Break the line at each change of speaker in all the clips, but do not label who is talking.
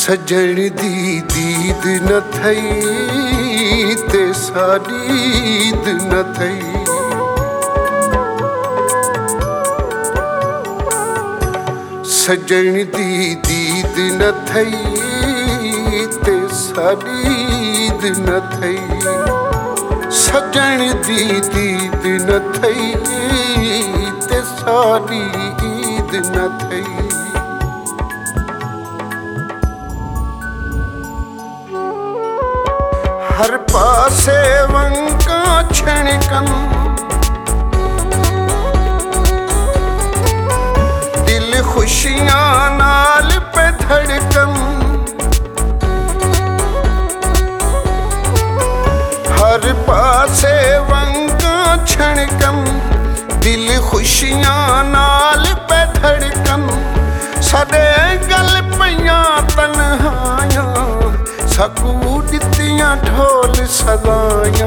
सजण दी दीद न थई ते साडी ईद न थई। सजण दी दीद न थई ते साडी ईद न थई। सजण दी दीद न थई ते साडी ईद न थई। हर पासे वंका छणकन दिल खुशियां नाल पे धड़कन। हर पासे वंका छणकन दिल खुशियां नाल पे धड़कन। साडे गल पईयां तन्हाइयां सकू दित्तियां ढोल सदाइयां।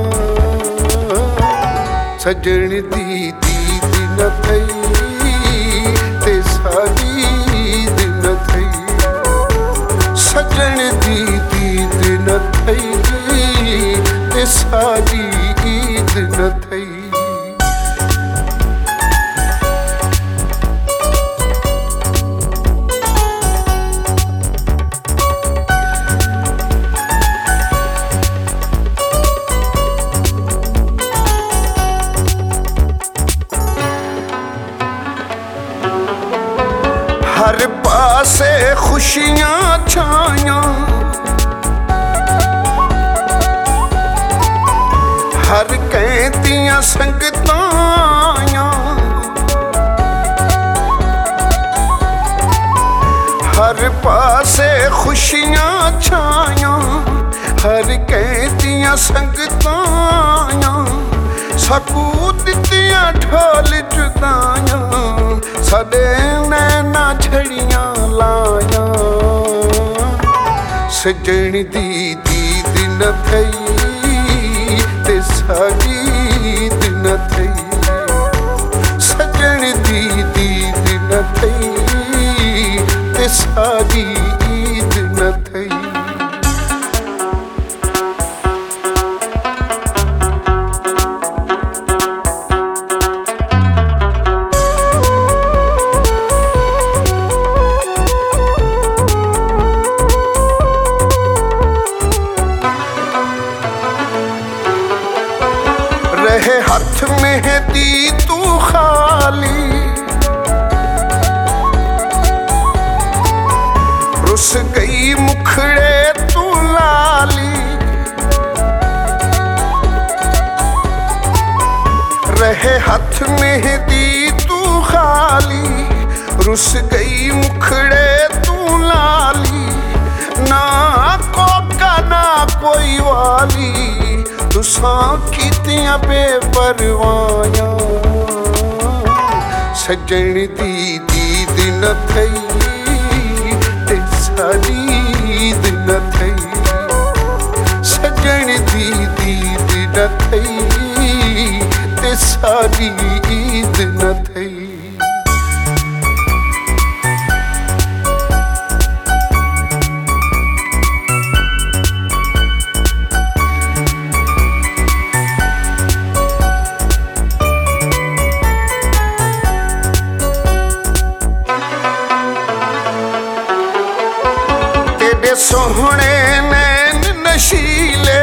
सजण दी दीद न थई ते साडी ईद न थई। सजण दी दीद न थई ते साडी ईद न थई। हर पासे खुशियां छाइयां हर कहतियां संगतां आइयां। हर पासे खुशियां छाइयां हर कहतियां संगतां आइयां। सकू दित्तियां ढोल जुदाइयां साडे नैना छड़ियां लाइयां। सजण दी दीद न थई ते साडी ईद न थई। सजण दी दीद न थई ते साडी ईद न थई। रहे हाथ मेहंदी तू खाली रुस गई मुखड़े तू लाली। रहे हाथ मेहंदी तू खाली रुस गई मुखड़े तू लाली। ना कोका ना कोई वाली तुसां कीतियां बेपरवाहियां। सजण दी दीद न थई ते साडी ईद न थई। सजण दी दीद न थई ते साडी ईद न थई। सोहणे नैन नशीले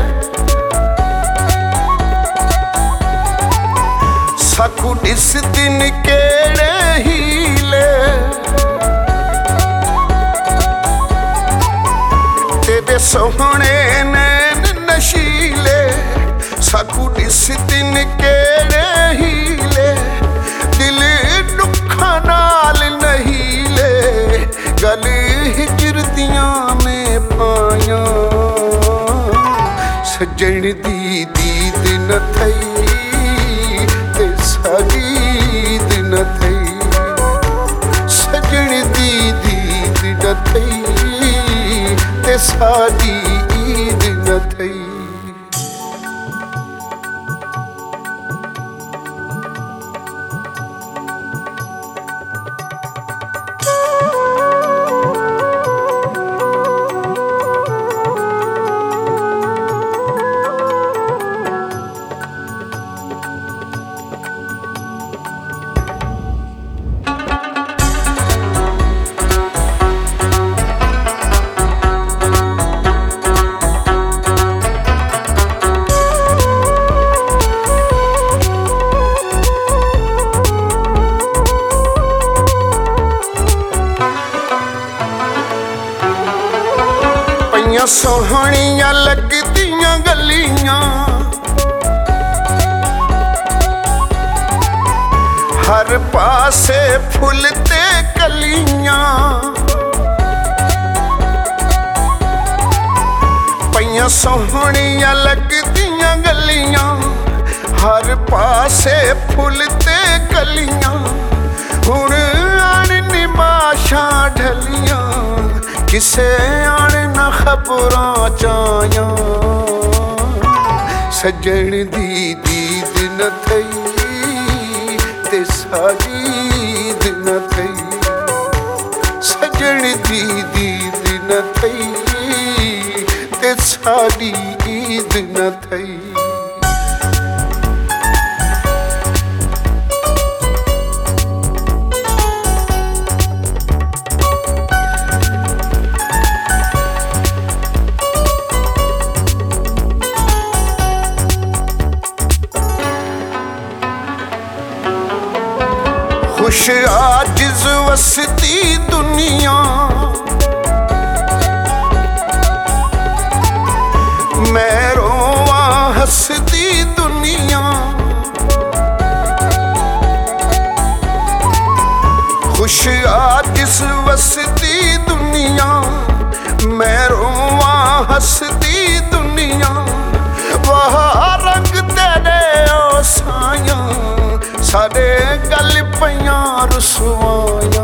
सकू दिस दिन केड़े हीले। तेरे सोहणे नैन नशीले सकू दिस दिन केड़े हीले। दिल दुखा नाल नहीले गल हिजर दियां में पाया। सजण दी दीद न थई ते साडी ईद न थई। सजण दी दीद न थई ते साडी ईद न थई। ਪਈਆਂ ਸੋਹਣੀਆਂ ਲੱਗਦੀਆਂ ਗਲੀਆਂ, ਹਰ ਪਾਸੇ ਫੁੱਲ ਤੇ ਕਲੀਆਂ। ਪਈਆਂ ਸੋਹਣੀਆਂ ਲੱਗਦੀਆਂ ਗਲੀਆਂ, ਹਰ ਪਾਸੇ ਫੁੱਲ ਤੇ ਕਲੀਆਂ। ਹੁਣ ਆਣ ਨਿਮਾਸ਼ਾਂ ਢਲੀਆਂ, ਕਿਸੇ ਆਣ ਨਾ ਖਬਰਾਂ ਚਾਇਆ। ਸੱਜਣ ਦੀ ਦੀਦ ਨ ਥਈ ਤੇ ਸਾਡੀ ਈਦ ਨ ਥਈ। ਸੱਜਣ ਦੀ ਦੀਦ ਨ ਥਈ ਤੇ ਸਾਡੀ ਈਦ ਨ ਥਈ। खुश आजिज़ वसती दुनिया, मैं रोवा हंसती दुनिया। खुश आजिज़ वसती दुनिया, मैं रोवा हंसती दुनिया। वाह रंग तेरे ओ साया, साडे गल पईयां रुसवायां।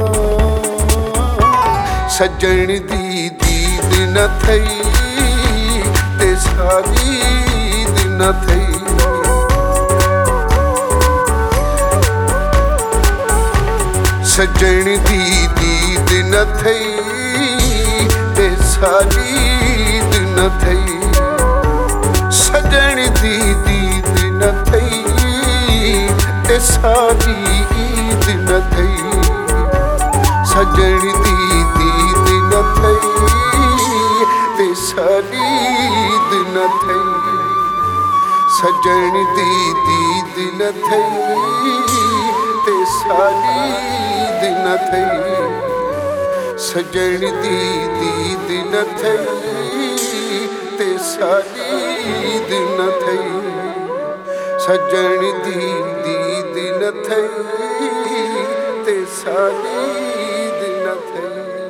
सज्जण दी दीद न थई ते साडी ईद न थई। सज्जण दी दीद न थई ते साडी ईद न थई। सज्जण दी दीद न थई ते साडी ईद न थई। सज्जण दी दीद न थई ते साडी ईद न थई। सज्जण दी दीद न थई ते साडी ईद न थई। सज्जण दी दीद न थई ते साडी ईद न थई। सज्जण दी दीद न थई ते साडी ईद न थई।